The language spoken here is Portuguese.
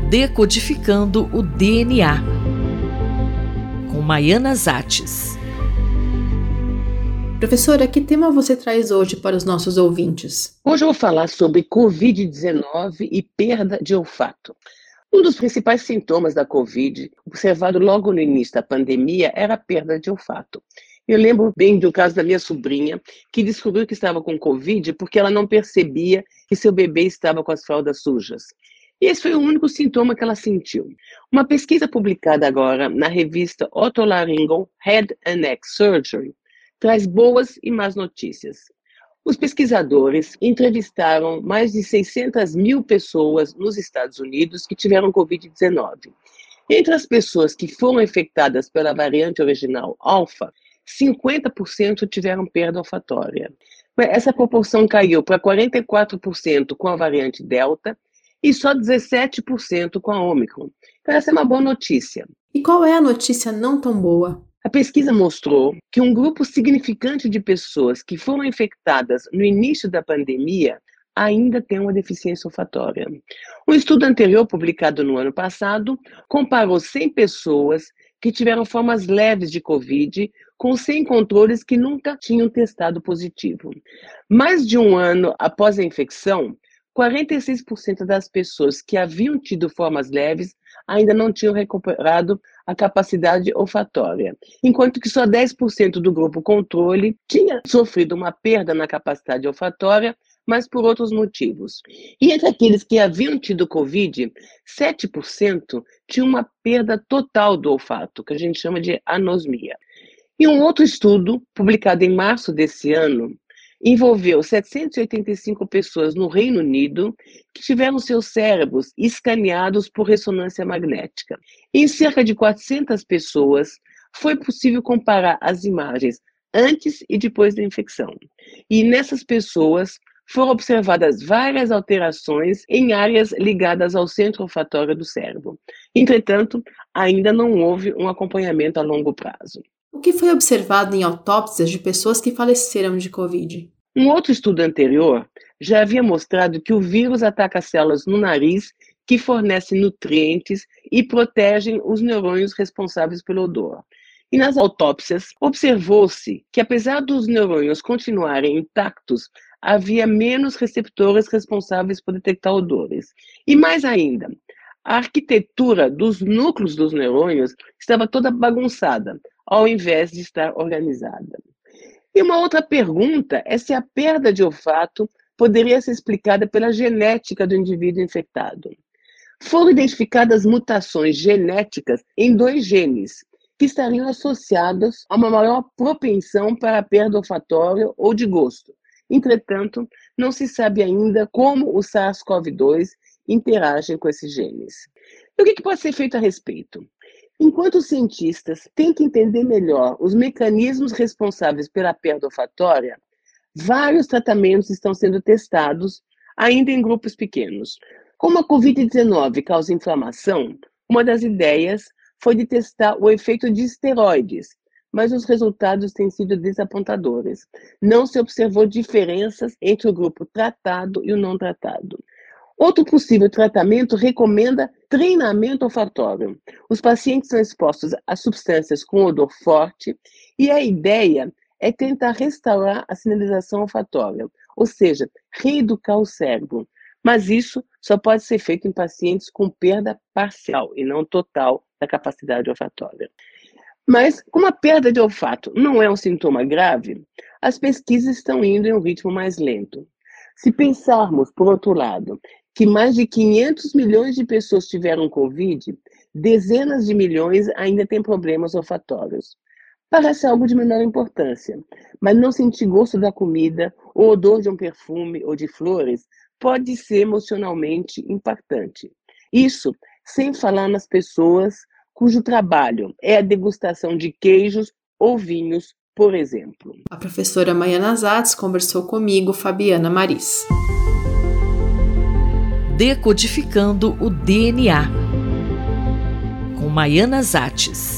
Decodificando o DNA, com Maiana Zates. Professora, que tema você traz hoje para os nossos ouvintes? Hoje eu vou falar sobre Covid-19 e perda de olfato. Um dos principais sintomas da Covid, observado logo no início da pandemia, era a perda de olfato. Eu lembro bem do caso da minha sobrinha, que descobriu que estava com Covid porque ela não percebia que seu bebê estava com as fraldas sujas. E esse foi o único sintoma que ela sentiu. Uma pesquisa publicada agora na revista Otolaryngol Head and Neck Surgery traz boas e más notícias. Os pesquisadores entrevistaram mais de 600 mil pessoas nos Estados Unidos que tiveram Covid-19. Entre as pessoas que foram infectadas pela variante original Alpha, 50% tiveram perda olfatória. Essa proporção caiu para 44% com a variante Delta e só 17% com a Omicron. Então essa é uma boa notícia. E qual é a notícia não tão boa? A pesquisa mostrou que um grupo significante de pessoas que foram infectadas no início da pandemia ainda tem uma deficiência olfatória. Um estudo anterior, publicado no ano passado, comparou 100 pessoas que tiveram formas leves de Covid com 100 controles que nunca tinham testado positivo. Mais de um ano após a infecção, 46% das pessoas que haviam tido formas leves ainda não tinham recuperado a capacidade olfatória, enquanto que só 10% do grupo controle tinha sofrido uma perda na capacidade olfatória, mas por outros motivos. E entre aqueles que haviam tido Covid, 7% tinham uma perda total do olfato, que a gente chama de anosmia. E um outro estudo, publicado em março desse ano, envolveu 785 pessoas no Reino Unido que tiveram seus cérebros escaneados por ressonância magnética. Em cerca de 400 pessoas, foi possível comparar as imagens antes e depois da infecção. E nessas pessoas foram observadas várias alterações em áreas ligadas ao centro olfatório do cérebro. Entretanto, ainda não houve um acompanhamento a longo prazo. O que foi observado em autópsias de pessoas que faleceram de Covid? Um outro estudo anterior já havia mostrado que o vírus ataca células no nariz que fornecem nutrientes e protegem os neurônios responsáveis pelo odor. E nas autópsias, observou-se que, apesar dos neurônios continuarem intactos, havia menos receptores responsáveis por detectar odores. E mais ainda, a arquitetura dos núcleos dos neurônios estava toda bagunçada, ao invés de estar organizada. E uma outra pergunta é se a perda de olfato poderia ser explicada pela genética do indivíduo infectado. Foram identificadas mutações genéticas em 2 genes, que estariam associados a uma maior propensão para a perda olfatória ou de gosto. Entretanto, não se sabe ainda como o SARS-CoV-2 interage com esses genes. E o que pode ser feito a respeito? Enquanto os cientistas tentam entender melhor os mecanismos responsáveis pela perda olfatória, vários tratamentos estão sendo testados, ainda em grupos pequenos. Como a Covid-19 causa inflamação, uma das ideias foi de testar o efeito de esteroides, mas os resultados têm sido desapontadores. Não se observou diferenças entre o grupo tratado e o não tratado. Outro possível tratamento recomenda treinamento olfatório. Os pacientes são expostos a substâncias com odor forte e a ideia é tentar restaurar a sinalização olfatória, ou seja, reeducar o cérebro. Mas isso só pode ser feito em pacientes com perda parcial e não total da capacidade olfatória. Mas, como a perda de olfato não é um sintoma grave, as pesquisas estão indo em um ritmo mais lento. Se pensarmos, por outro lado, que mais de 500 milhões de pessoas tiveram Covid, dezenas de milhões ainda têm problemas olfatórios. Parece algo de menor importância, mas não sentir gosto da comida, ou odor de um perfume ou de flores, pode ser emocionalmente impactante. Isso sem falar nas pessoas cujo trabalho é a degustação de queijos ou vinhos, por exemplo. A professora Maiana Zates conversou comigo, Fabiana Maris. Decodificando o DNA, com Maiana Zates.